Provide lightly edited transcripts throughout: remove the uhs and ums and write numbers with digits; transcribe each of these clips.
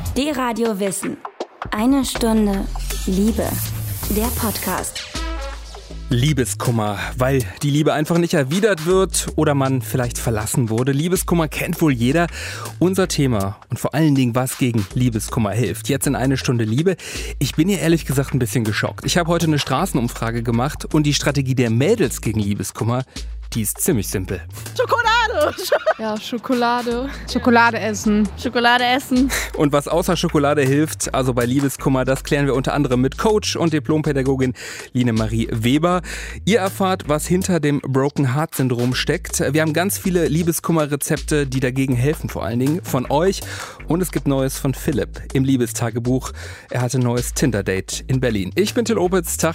D-Radio Wissen. Eine Stunde Liebe. Der Podcast. Liebeskummer, weil die Liebe einfach nicht erwidert wird oder man vielleicht verlassen wurde. Liebeskummer kennt wohl jeder. Unser Thema und vor allen Dingen, was gegen Liebeskummer hilft. Jetzt in eine Stunde Liebe. Ich bin hier ehrlich gesagt ein bisschen geschockt. Ich habe heute eine Straßenumfrage gemacht und die Strategie der Mädels gegen Liebeskummer, die ist ziemlich simpel. Schokolade! Ja, Schokolade. Schokolade essen. Schokolade essen. Und was außer Schokolade hilft, also bei Liebeskummer, das klären wir unter anderem mit Coach und Diplompädagogin Line Marie Weber. Ihr erfahrt, was hinter dem Broken Heart Syndrom steckt. Wir haben ganz viele Liebeskummer-Rezepte, die dagegen helfen, vor allen Dingen von euch. Und es gibt Neues von Philipp im Liebestagebuch. Er hatte ein neues Tinder-Date in Berlin. Ich bin Till Opitz. Tag.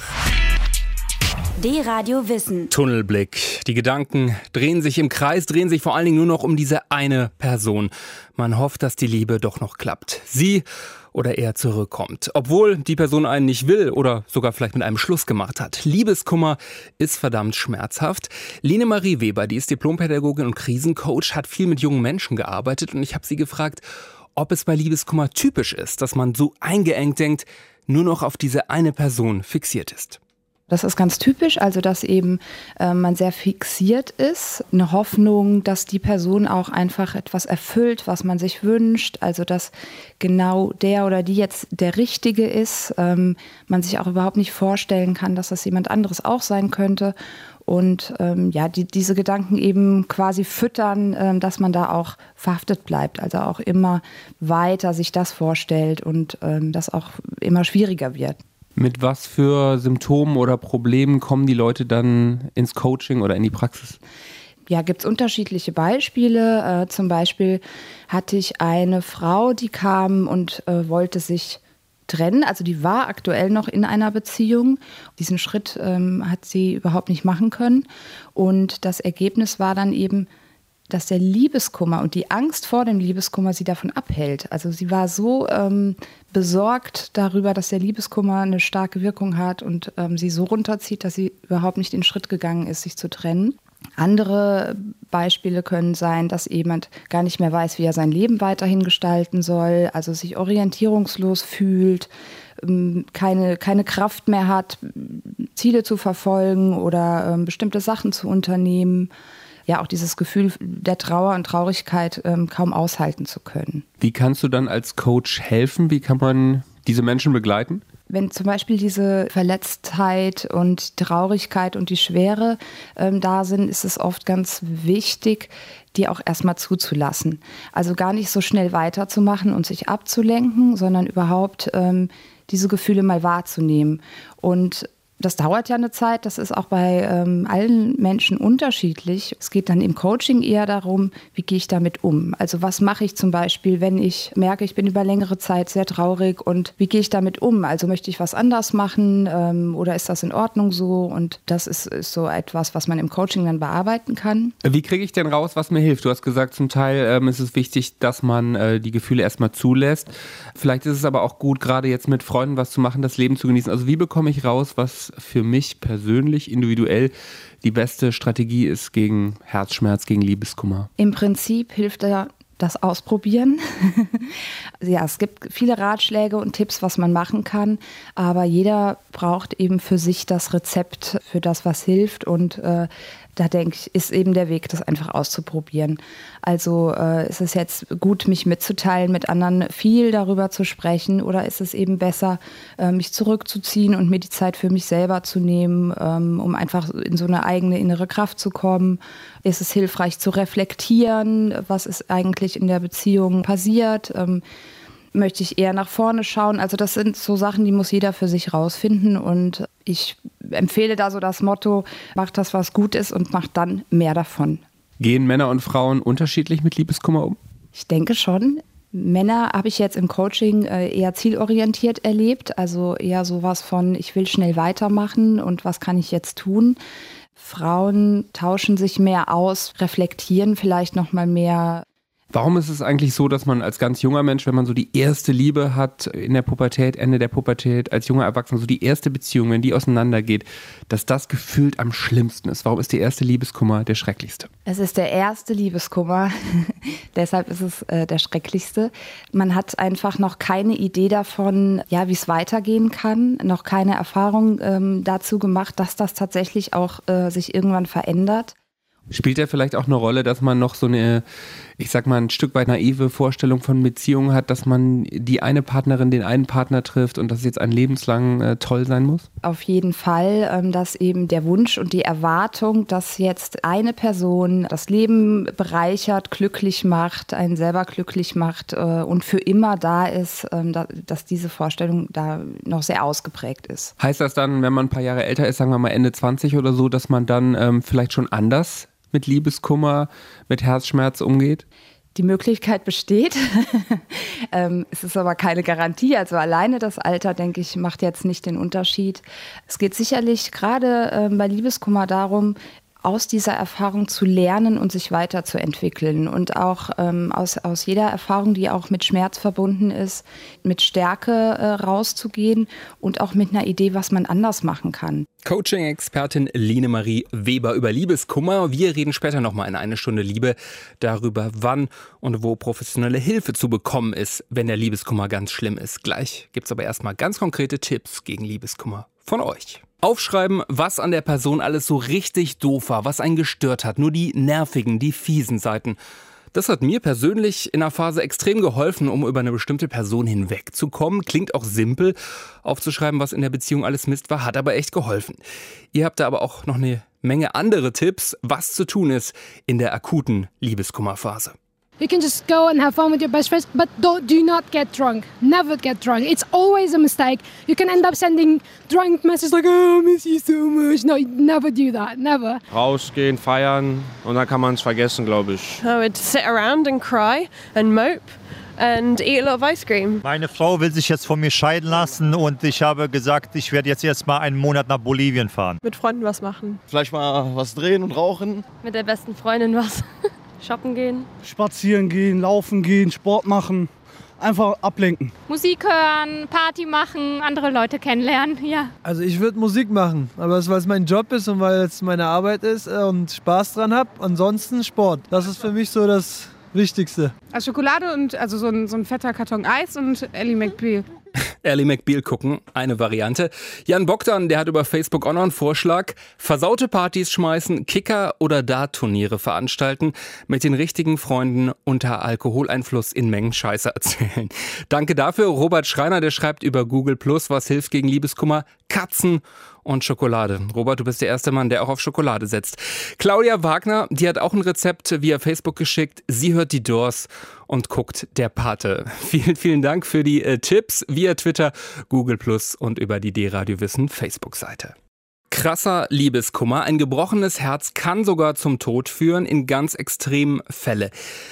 D-Radio Wissen. Tunnelblick. Die Gedanken drehen sich im Kreis, drehen sich vor allen Dingen nur noch um diese eine Person. Man hofft, dass die Liebe doch noch klappt. Sie oder er zurückkommt. Obwohl die Person einen nicht will oder sogar vielleicht mit einem Schluss gemacht hat. Liebeskummer ist verdammt schmerzhaft. Line Marie Weber, die ist Diplompädagogin und Krisencoach, hat viel mit jungen Menschen gearbeitet und ich habe sie gefragt, ob es bei Liebeskummer typisch ist, dass man so eingeengt denkt, nur noch auf diese eine Person fixiert ist. Das ist ganz typisch, also dass eben man sehr fixiert ist. Eine Hoffnung, dass die Person auch einfach etwas erfüllt, was man sich wünscht. Also dass genau der oder die jetzt der Richtige ist. Man sich auch überhaupt nicht vorstellen kann, dass das jemand anderes auch sein könnte. Und diese Gedanken eben quasi füttern, dass man da auch verhaftet bleibt. Also auch immer weiter sich das vorstellt und das auch immer schwieriger wird. Mit was für Symptomen oder Problemen kommen die Leute dann ins Coaching oder in die Praxis? Ja, gibt's unterschiedliche Beispiele. Zum Beispiel hatte ich eine Frau, die kam und wollte sich trennen. Also die war aktuell noch in einer Beziehung. Diesen Schritt hat sie überhaupt nicht machen können. Und das Ergebnis war dann eben, dass der Liebeskummer und die Angst vor dem Liebeskummer sie davon abhält. Also sie war so besorgt darüber, dass der Liebeskummer eine starke Wirkung hat und sie so runterzieht, dass sie überhaupt nicht den Schritt gegangen ist, sich zu trennen. Andere Beispiele können sein, dass jemand gar nicht mehr weiß, wie er sein Leben weiterhin gestalten soll, also sich orientierungslos fühlt, keine Kraft mehr hat, Ziele zu verfolgen oder bestimmte Sachen zu unternehmen. Ja, auch dieses Gefühl der Trauer und Traurigkeit kaum aushalten zu können. Wie kannst du dann als Coach helfen? Wie kann man diese Menschen begleiten? Wenn zum Beispiel diese Verletztheit und Traurigkeit und die Schwere da sind, ist es oft ganz wichtig, die auch erstmal zuzulassen. Also gar nicht so schnell weiterzumachen und sich abzulenken, sondern überhaupt diese Gefühle mal wahrzunehmen. Und das dauert ja eine Zeit, das ist auch bei allen Menschen unterschiedlich. Es geht dann im Coaching eher darum, wie gehe ich damit um? Also was mache ich zum Beispiel, wenn ich merke, ich bin über längere Zeit sehr traurig und wie gehe ich damit um? Also möchte ich was anders machen oder ist das in Ordnung so? Und das ist so etwas, was man im Coaching dann bearbeiten kann. Wie kriege ich denn raus, was mir hilft? Du hast gesagt, zum Teil ist es wichtig, dass man die Gefühle erstmal zulässt. Vielleicht ist es aber auch gut, gerade jetzt mit Freunden was zu machen, das Leben zu genießen. Also wie bekomme ich raus, was für mich persönlich, individuell die beste Strategie ist gegen Herzschmerz, gegen Liebeskummer? Im Prinzip hilft da das Ausprobieren. Ja, es gibt viele Ratschläge und Tipps, was man machen kann, aber jeder braucht eben für sich das Rezept für das, was hilft und da denke ich, ist eben der Weg, das einfach auszuprobieren. Also ist es jetzt gut, mich mitzuteilen, mit anderen viel darüber zu sprechen oder ist es eben besser, mich zurückzuziehen und mir die Zeit für mich selber zu nehmen, um einfach in so eine eigene innere Kraft zu kommen? Ist es hilfreich zu reflektieren, was ist eigentlich in der Beziehung passiert? Möchte ich eher nach vorne schauen? Also das sind so Sachen, die muss jeder für sich rausfinden und ich empfehle da so das Motto, macht das, was gut ist und macht dann mehr davon. Gehen Männer und Frauen unterschiedlich mit Liebeskummer um? Ich denke schon. Männer habe ich jetzt im Coaching eher zielorientiert erlebt, also eher sowas von, ich will schnell weitermachen und was kann ich jetzt tun? Frauen tauschen sich mehr aus, reflektieren vielleicht noch mal mehr, Warum ist es eigentlich so, dass man als ganz junger Mensch, wenn man so die erste Liebe hat in der Pubertät, Ende der Pubertät, als junger Erwachsener, so die erste Beziehung, wenn die auseinandergeht, dass das gefühlt am schlimmsten ist? Warum ist der erste Liebeskummer der schrecklichste? Es ist der erste Liebeskummer, deshalb ist es der schrecklichste. Man hat einfach noch keine Idee davon, ja, wie es weitergehen kann, noch keine Erfahrung dazu gemacht, dass das tatsächlich auch sich irgendwann verändert. Spielt ja vielleicht auch eine Rolle, dass man noch so eine, ich sag mal, ein Stück weit naive Vorstellung von Beziehungen hat, dass man die eine Partnerin, den einen Partner trifft und das jetzt ein lebenslang toll sein muss? Auf jeden Fall, dass eben der Wunsch und die Erwartung, dass jetzt eine Person das Leben bereichert, glücklich macht, einen selber glücklich macht und für immer da ist, dass diese Vorstellung da noch sehr ausgeprägt ist. Heißt das dann, wenn man ein paar Jahre älter ist, sagen wir mal Ende 20 oder so, dass man dann vielleicht schon anders mit Liebeskummer, mit Herzschmerz umgeht? Die Möglichkeit besteht. Es ist aber keine Garantie. Also alleine das Alter, denke ich, macht jetzt nicht den Unterschied. Es geht sicherlich gerade bei Liebeskummer darum, aus dieser Erfahrung zu lernen und sich weiterzuentwickeln und auch aus jeder Erfahrung, die auch mit Schmerz verbunden ist, mit Stärke rauszugehen und auch mit einer Idee, was man anders machen kann. Coaching-Expertin Line-Marie Weber über Liebeskummer. Wir reden später nochmal in eine Stunde Liebe darüber, wann und wo professionelle Hilfe zu bekommen ist, wenn der Liebeskummer ganz schlimm ist. Gleich gibt's aber erstmal ganz konkrete Tipps gegen Liebeskummer von euch. Aufschreiben, was an der Person alles so richtig doof war, was einen gestört hat. Nur die nervigen, die fiesen Seiten. Das hat mir persönlich in einer Phase extrem geholfen, um über eine bestimmte Person hinwegzukommen. Klingt auch simpel, aufzuschreiben, was in der Beziehung alles Mist war, hat aber echt geholfen. Ihr habt da aber auch noch eine Menge andere Tipps, was zu tun ist in der akuten Liebeskummerphase. You can just go and have fun with your best friends, but do not get drunk. Never get drunk. It's always a mistake. You can end up sending drunk messages like, oh, I miss you so much. No, never do that. Never. Rausgehen, feiern und dann kann man es vergessen, glaube ich. I would sit around and cry and mope and eat a lot of ice cream. Meine Frau will sich jetzt von mir scheiden lassen und ich habe gesagt, ich werde jetzt erstmal einen Monat nach Bolivien fahren. Mit Freunden was machen. Vielleicht mal was drehen und rauchen. Mit der besten Freundin was. Shoppen gehen. Spazieren gehen, laufen gehen, Sport machen. Einfach ablenken. Musik hören, Party machen, andere Leute kennenlernen, ja. Also ich würde Musik machen, aber weil es mein Job ist und weil es meine Arbeit ist und Spaß dran habe. Ansonsten Sport. Das ist für mich so das Wichtigste. Also Schokolade und also so ein fetter Karton Eis und Ally McBeal. Ally McBeal gucken, eine Variante. Jan Bogdan, der hat über Facebook auch noch einen Vorschlag. Versaute Partys schmeißen, Kicker- oder Dart-Turniere veranstalten, mit den richtigen Freunden unter Alkoholeinfluss in Mengen Scheiße erzählen. Danke dafür. Robert Schreiner, der schreibt über Google+, was hilft gegen Liebeskummer? Katzen und Schokolade. Robert, du bist der erste Mann, der auch auf Schokolade setzt. Claudia Wagner, die hat auch ein Rezept via Facebook geschickt. Sie hört die Doors und guckt Der Pate. Vielen, vielen Dank für die Tipps via Twitter, Google+ und über die D-Radio Wissen Facebook-Seite. Krasser Liebeskummer. Ein gebrochenes Herz kann sogar zum Tod führen in ganz extremen Fällen.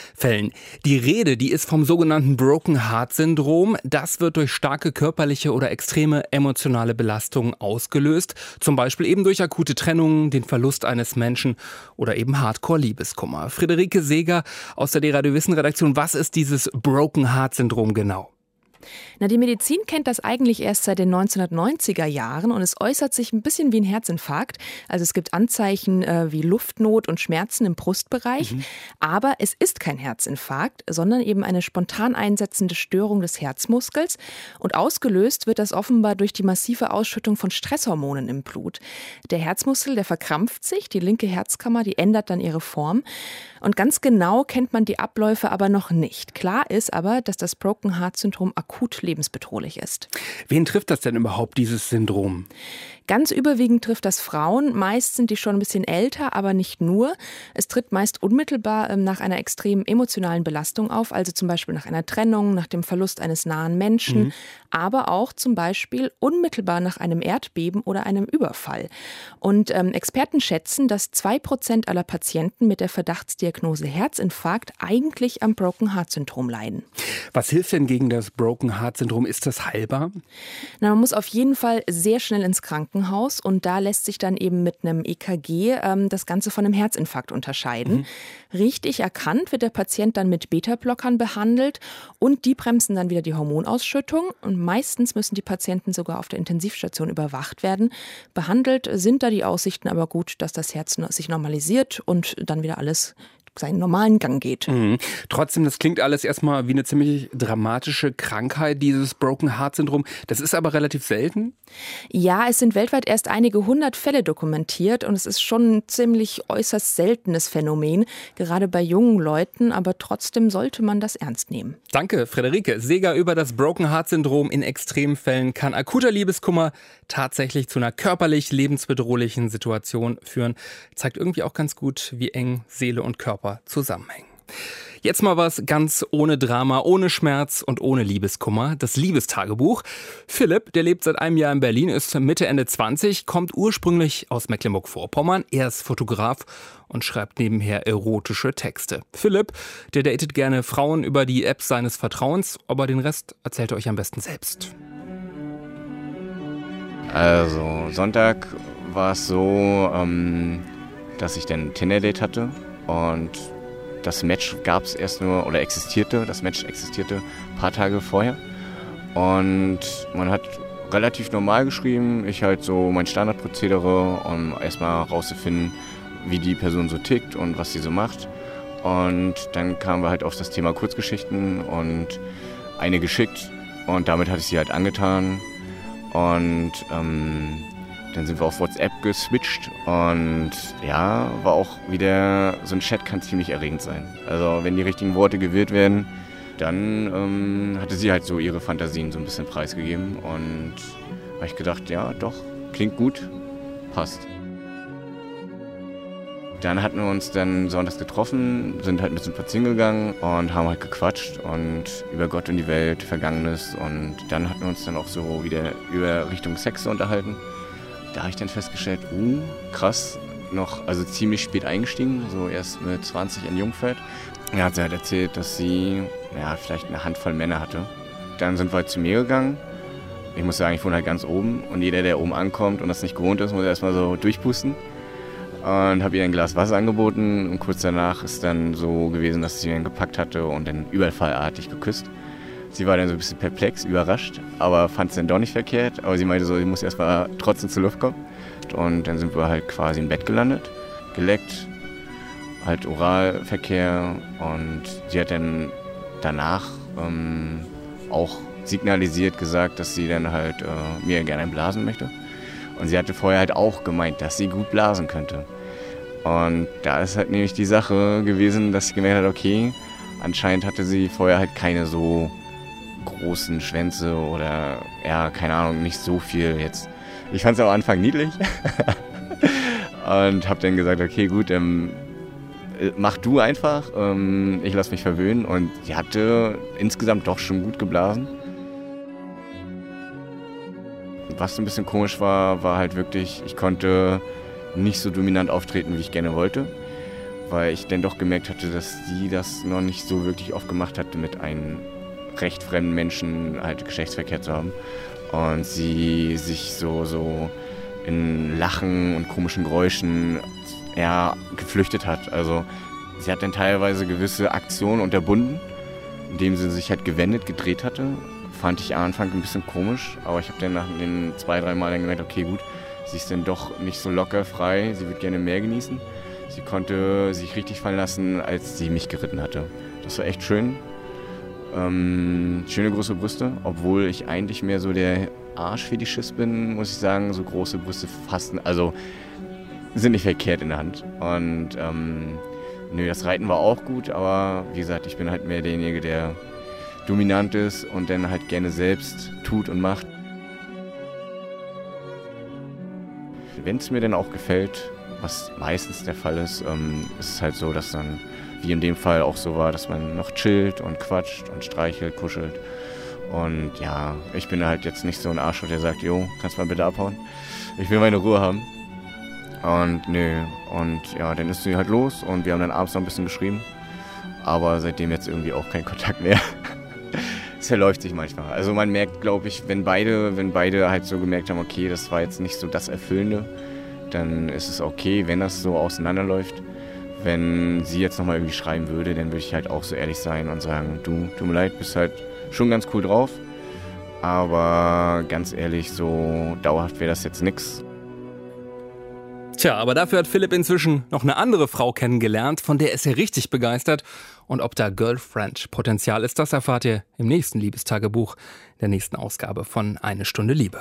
Die Rede, die ist vom sogenannten Broken Heart Syndrom. Das wird durch starke körperliche oder extreme emotionale Belastungen ausgelöst. Zum Beispiel eben durch akute Trennungen, den Verlust eines Menschen oder eben Hardcore-Liebeskummer. Friederike Seeger aus der D-Radio Wissen Redaktion. Was ist dieses Broken Heart Syndrom genau? Na, die Medizin kennt das eigentlich erst seit den 1990er Jahren und es äußert sich ein bisschen wie ein Herzinfarkt. Also es gibt Anzeichen wie Luftnot und Schmerzen im Brustbereich. Aber es ist kein Herzinfarkt, sondern eben eine spontan einsetzende Störung des Herzmuskels. Und ausgelöst wird das offenbar durch die massive Ausschüttung von Stresshormonen im Blut. Der Herzmuskel, der verkrampft sich, die linke Herzkammer, die ändert dann ihre Form. Und ganz genau kennt man die Abläufe aber noch nicht. Klar ist aber, dass das Broken Heart Syndrom akut lebensbedrohlich ist. Wen trifft das denn überhaupt, dieses Syndrom? Ganz überwiegend trifft das Frauen. Meist sind die schon ein bisschen älter, aber nicht nur. Es tritt meist unmittelbar nach einer extremen emotionalen Belastung auf, also zum Beispiel nach einer Trennung, nach dem Verlust eines nahen Menschen, aber auch zum Beispiel unmittelbar nach einem Erdbeben oder einem Überfall. Und Experten schätzen, dass 2% aller Patienten mit der Verdachtsdiagnose Herzinfarkt eigentlich am Broken Heart Syndrom leiden. Was hilft denn gegen das Broken Broken Heart Syndrom, ist das heilbar? Na, man muss auf jeden Fall sehr schnell ins Krankenhaus und da lässt sich dann eben mit einem EKG das Ganze von einem Herzinfarkt unterscheiden. Richtig erkannt wird der Patient dann mit Beta-Blockern behandelt und die bremsen dann wieder die Hormonausschüttung und meistens müssen die Patienten sogar auf der Intensivstation überwacht werden. Behandelt sind da die Aussichten aber gut, dass das Herz sich normalisiert und dann wieder alles seinen normalen Gang geht. Trotzdem, das klingt alles erstmal wie eine ziemlich dramatische Krankheit, dieses Broken Heart Syndrom. Das ist aber relativ selten. Ja, es sind weltweit erst einige 100 Fälle dokumentiert und es ist schon ein ziemlich äußerst seltenes Phänomen, gerade bei jungen Leuten, aber trotzdem sollte man das ernst nehmen. Danke, Friederike Seeger. Über das Broken Heart Syndrom in Extremfällen kann akuter Liebeskummer tatsächlich zu einer körperlich lebensbedrohlichen Situation führen. Zeigt irgendwie auch ganz gut, wie eng Seele und Körper zusammenhängen. Jetzt mal was ganz ohne Drama, ohne Schmerz und ohne Liebeskummer. Das Liebestagebuch. Philipp, der lebt seit einem Jahr in Berlin, ist Mitte, Ende 20, kommt ursprünglich aus Mecklenburg-Vorpommern. Er ist Fotograf und schreibt nebenher erotische Texte. Philipp, der datet gerne Frauen über die Apps seines Vertrauens, aber den Rest erzählt er euch am besten selbst. Also Sonntag war es so, dass ich dann ein Tinder-Date hatte. Und das Match gab es erst nur, oder das Match existierte ein paar Tage vorher. Und man hat relativ normal geschrieben, ich halt so mein Standardprozedere, um erstmal rauszufinden, wie die Person so tickt und was sie so macht. Und dann kamen wir halt auf das Thema Kurzgeschichten und eine geschickt und damit hatte ich sie halt angetan. Und dann sind wir auf WhatsApp geswitcht und ja, war auch wieder, so ein Chat kann ziemlich erregend sein. Also wenn die richtigen Worte gewählt werden, dann hatte sie halt so ihre Fantasien so ein bisschen preisgegeben und habe ich gedacht, ja doch, klingt gut, passt. Dann hatten wir uns dann sonntags getroffen, sind halt ein bisschen spazieren gegangen und haben halt gequatscht und über Gott und die Welt, Vergangenes und dann hatten wir uns dann auch so wieder über Richtung Sex unterhalten. Da habe ich dann festgestellt, krass, also ziemlich spät eingestiegen, so erst mit 20 in Jungfeld. Er hat sie halt erzählt, dass sie vielleicht eine Handvoll Männer hatte. Dann sind wir halt zu mir gegangen. Ich muss sagen, ich wohne halt ganz oben und jeder, der oben ankommt und das nicht gewohnt ist, muss erstmal so durchpusten. Und habe ihr ein Glas Wasser angeboten und kurz danach ist dann so gewesen, dass sie ihn gepackt hatte und dann überfallartig geküsst. Sie war dann so ein bisschen perplex, überrascht, aber fand es dann doch nicht verkehrt. Aber sie meinte so, sie muss erstmal trotzdem zur Luft kommen. Und dann sind wir halt quasi im Bett gelandet, geleckt, halt Oralverkehr. Und sie hat dann danach auch signalisiert, gesagt, dass sie dann halt mir gerne blasen möchte. Und sie hatte vorher halt auch gemeint, dass sie gut blasen könnte. Und da ist halt nämlich die Sache gewesen, dass sie gemerkt hat, okay, anscheinend hatte sie vorher halt keine so großen Schwänze oder, keine Ahnung, nicht so viel jetzt. Ich fand es am Anfang niedlich und habe dann gesagt, okay, gut, mach du einfach, ich lasse mich verwöhnen und sie hatte insgesamt doch schon gut geblasen. Was ein bisschen komisch war halt wirklich, ich konnte nicht so dominant auftreten, wie ich gerne wollte, weil ich dann doch gemerkt hatte, dass sie das noch nicht so wirklich oft gemacht hatte, mit einem recht fremden Menschen halt Geschlechtsverkehr zu haben. Und sie sich so in Lachen und komischen Geräuschen geflüchtet hat. Also sie hat dann teilweise gewisse Aktionen unterbunden, indem sie sich halt gewendet, gedreht hatte. Fand ich am Anfang ein bisschen komisch, aber ich habe dann nach den 2-3 Mal dann gemerkt, okay gut, sie ist dann doch nicht so locker, frei, sie wird gerne mehr genießen. Sie konnte sich richtig fallen lassen, als sie mich geritten hatte. Das war echt schön. Schöne große Brüste, obwohl ich eigentlich mehr so der Arschfetischist bin, muss ich sagen. So große Brüste sind nicht verkehrt in der Hand. Und das Reiten war auch gut, aber wie gesagt, ich bin halt mehr derjenige, der dominant ist und dann halt gerne selbst tut und macht. Wenn es mir dann auch gefällt, was meistens der Fall ist, ist es halt so, dass dann wie in dem Fall auch so war, dass man noch chillt und quatscht und streichelt, kuschelt. Und ja, ich bin halt jetzt nicht so ein Arschloch, der sagt, jo, kannst mal bitte abhauen. Ich will meine Ruhe haben. Und dann ist sie halt los und wir haben dann abends noch ein bisschen geschrieben. Aber seitdem jetzt irgendwie auch kein Kontakt mehr. zerläuft sich manchmal. Also man merkt, glaube ich, wenn beide halt so gemerkt haben, okay, das war jetzt nicht so das Erfüllende, dann ist es okay, wenn das so auseinanderläuft. Wenn sie jetzt nochmal irgendwie schreiben würde, dann würde ich halt auch so ehrlich sein und sagen, du, tut mir leid, bist halt schon ganz cool drauf, aber ganz ehrlich, so dauerhaft wäre das jetzt nix. Tja, aber dafür hat Philipp inzwischen noch eine andere Frau kennengelernt, von der ist er richtig begeistert. Und ob da Girlfriend-Potenzial ist, das erfahrt ihr im nächsten Liebestagebuch, der nächsten Ausgabe von Eine Stunde Liebe.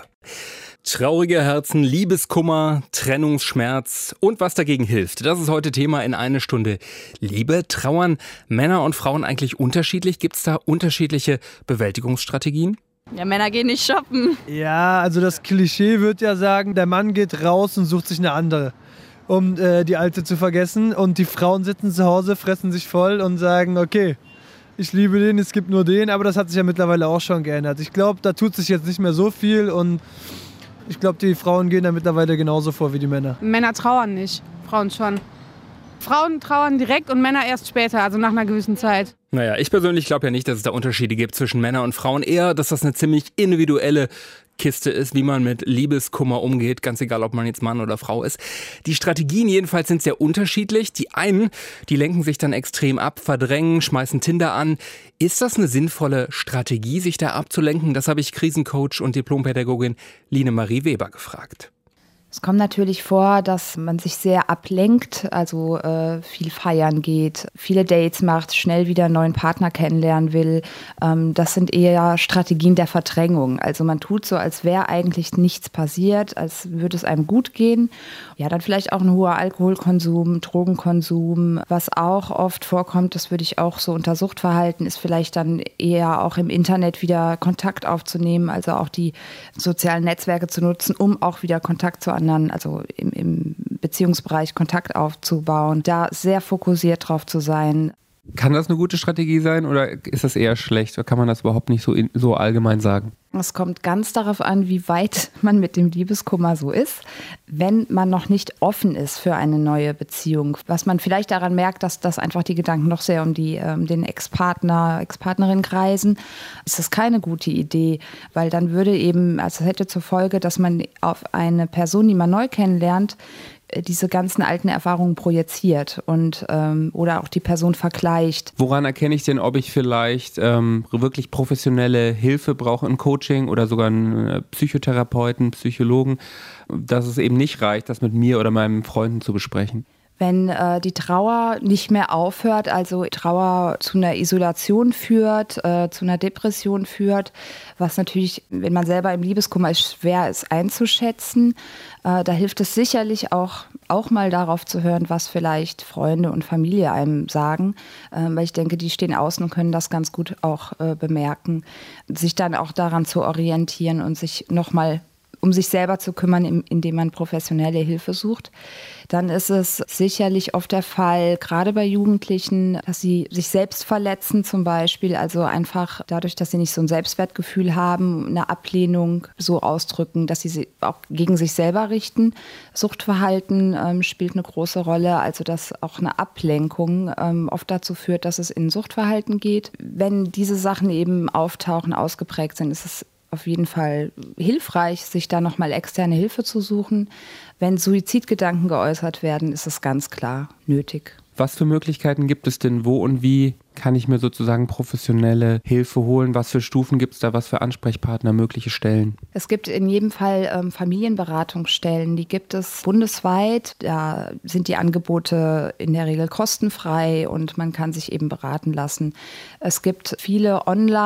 Traurige Herzen, Liebeskummer, Trennungsschmerz und was dagegen hilft. Das ist heute Thema in Eine Stunde Liebe. Trauern Männer und Frauen eigentlich unterschiedlich? Gibt es da unterschiedliche Bewältigungsstrategien? Ja, Männer gehen nicht shoppen. Ja, also das Klischee wird ja sagen, der Mann geht raus und sucht sich eine andere, um die alte zu vergessen. Und die Frauen sitzen zu Hause, fressen sich voll und sagen, okay, ich liebe den, es gibt nur den. Aber das hat sich ja mittlerweile auch schon geändert. Ich glaube, da tut sich jetzt nicht mehr so viel und ich glaube, die Frauen gehen da mittlerweile genauso vor wie die Männer. Männer trauern nicht, Frauen schon. Frauen trauern direkt und Männer erst später, also nach einer gewissen Zeit. Naja, ich persönlich glaube ja nicht, dass es da Unterschiede gibt zwischen Männern und Frauen. Eher, dass das eine ziemlich individuelle Kiste ist, wie man mit Liebeskummer umgeht, ganz egal, ob man jetzt Mann oder Frau ist. Die Strategien jedenfalls sind sehr unterschiedlich. Die einen, die lenken sich dann extrem ab, verdrängen, schmeißen Tinder an. Ist das eine sinnvolle Strategie, sich da abzulenken? Das habe ich Krisencoach und Diplompädagogin Line Marie Weber gefragt. Es kommt natürlich vor, dass man sich sehr ablenkt, also viel feiern geht, viele Dates macht, schnell wieder einen neuen Partner kennenlernen will. Das sind eher Strategien der Verdrängung. Also man tut so, als wäre eigentlich nichts passiert, als würde es einem gut gehen. Ja, dann vielleicht auch ein hoher Alkoholkonsum, Drogenkonsum. Was auch oft vorkommt, das würde ich auch so unter Suchtverhalten, ist vielleicht dann eher auch im Internet wieder Kontakt aufzunehmen, also auch die sozialen Netzwerke zu nutzen, um auch wieder Kontakt zu anderen, also im Beziehungsbereich Kontakt aufzubauen, da sehr fokussiert drauf zu sein. Kann das eine gute Strategie sein oder ist das eher schlecht? Oder kann man das überhaupt nicht so allgemein sagen? Es kommt ganz darauf an, wie weit man mit dem Liebeskummer so ist. Wenn man noch nicht offen ist für eine neue Beziehung, was man vielleicht daran merkt, dass einfach die Gedanken noch sehr um den Ex-Partner, Ex-Partnerin kreisen, ist das keine gute Idee, weil dann würde eben, also es hätte zur Folge, dass man auf eine Person, die man neu kennenlernt, diese ganzen alten Erfahrungen projiziert und oder auch die Person vergleicht. Woran erkenne ich denn, ob ich vielleicht wirklich professionelle Hilfe brauche, ein Coaching oder sogar einen Psychotherapeuten, Psychologen, dass es eben nicht reicht, das mit mir oder meinen Freunden zu besprechen? Wenn die Trauer nicht mehr aufhört, also Trauer zu einer Isolation führt, zu einer Depression führt, was natürlich, wenn man selber im Liebeskummer ist, schwer ist einzuschätzen, da hilft es sicherlich auch mal darauf zu hören, was vielleicht Freunde und Familie einem sagen, weil ich denke, die stehen außen und können das ganz gut auch bemerken, sich dann auch daran zu orientieren und sich nochmal um sich selber zu kümmern, indem man professionelle Hilfe sucht. Dann ist es sicherlich oft der Fall, gerade bei Jugendlichen, dass sie sich selbst verletzen zum Beispiel, also einfach dadurch, dass sie nicht so ein Selbstwertgefühl haben, eine Ablehnung so ausdrücken, dass sie auch gegen sich selber richten. Suchtverhalten spielt eine große Rolle, also dass auch eine Ablenkung oft dazu führt, dass es in Suchtverhalten geht. Wenn diese Sachen eben auftauchen, ausgeprägt sind, ist es auf jeden Fall hilfreich, sich da nochmal externe Hilfe zu suchen. Wenn Suizidgedanken geäußert werden, ist es ganz klar nötig. Was für Möglichkeiten gibt es denn? Wo und wie kann ich mir sozusagen professionelle Hilfe holen? Was für Stufen gibt es da? Was für Ansprechpartner, mögliche Stellen? Es gibt in jedem Fall Familienberatungsstellen. Die gibt es bundesweit. Da sind die Angebote in der Regel kostenfrei und man kann sich eben beraten lassen. Es gibt viele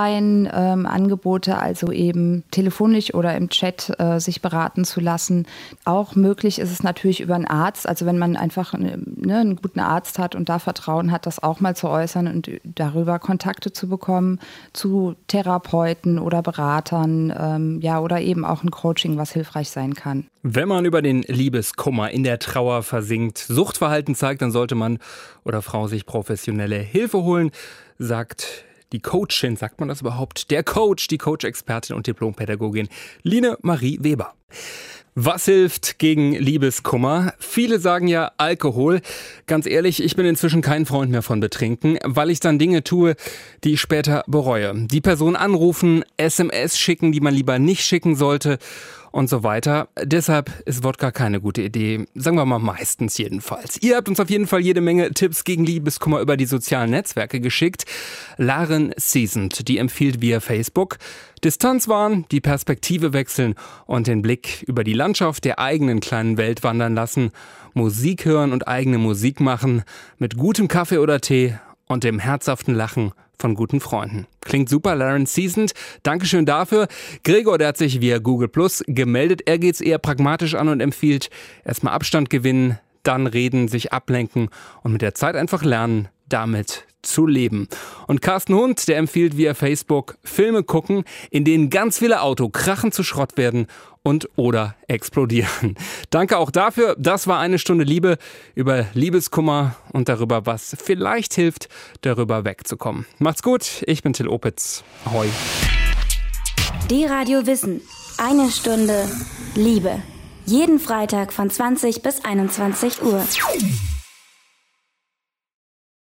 Online-Angebote, also eben telefonisch oder im Chat sich beraten zu lassen. Auch möglich ist es natürlich über einen Arzt. Also wenn man einfach einen guten Arzt hat und da Vertrauen hat, das auch mal zu äußern und darüber Kontakte zu bekommen zu Therapeuten oder Beratern, oder eben auch ein Coaching, was hilfreich sein kann. Wenn man über den Liebeskummer in der Trauer versinkt, Suchtverhalten zeigt, dann sollte Mann oder Frau sich professionelle Hilfe holen, sagt die Coachin, sagt man das überhaupt? Der Coach, die Coach-Expertin und Diplompädagogin Line Marie Weber. Was hilft gegen Liebeskummer? Viele sagen ja Alkohol. Ganz ehrlich, ich bin inzwischen kein Freund mehr von Betrinken, weil ich dann Dinge tue, die ich später bereue. Die Person anrufen, SMS schicken, die man lieber nicht schicken sollte und so weiter. Deshalb ist Wodka keine gute Idee. Sagen wir mal meistens jedenfalls. Ihr habt uns auf jeden Fall jede Menge Tipps gegen Liebeskummer über die sozialen Netzwerke geschickt. Lauren Seasoned, die empfiehlt via Facebook: Distanz wahren, die Perspektive wechseln und den Blick über die Landschaft der eigenen kleinen Welt wandern lassen. Musik hören und eigene Musik machen. Mit gutem Kaffee oder Tee und dem herzhaften Lachen von guten Freunden. Klingt super, Lauren Seasoned. Dankeschön dafür. Gregor, der hat sich via Google Plus gemeldet. Er geht's eher pragmatisch an und empfiehlt: erstmal Abstand gewinnen, dann reden, sich ablenken und mit der Zeit einfach lernen, damit zu leben. Und Carsten Hund, der empfiehlt via Facebook: Filme gucken, in denen ganz viele Autokrachen zu Schrott werden und oder explodieren. Danke auch dafür. Das war eine Stunde Liebe über Liebeskummer und darüber, was vielleicht hilft, darüber wegzukommen. Macht's gut. Ich bin Till Opitz. Ahoi. Die Radio Wissen. Eine Stunde Liebe. Jeden Freitag von 20 bis 21 Uhr.